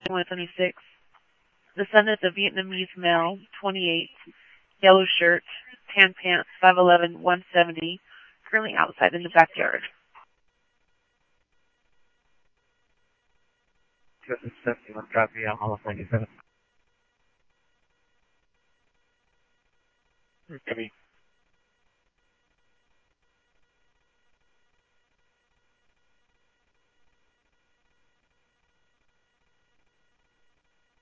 176. Descendant of Vietnamese male, 28. Yellow shirt, tan pants, 5'11", 170. Currently outside in the backyard. 271, drop you out, Hollis 97. Copy.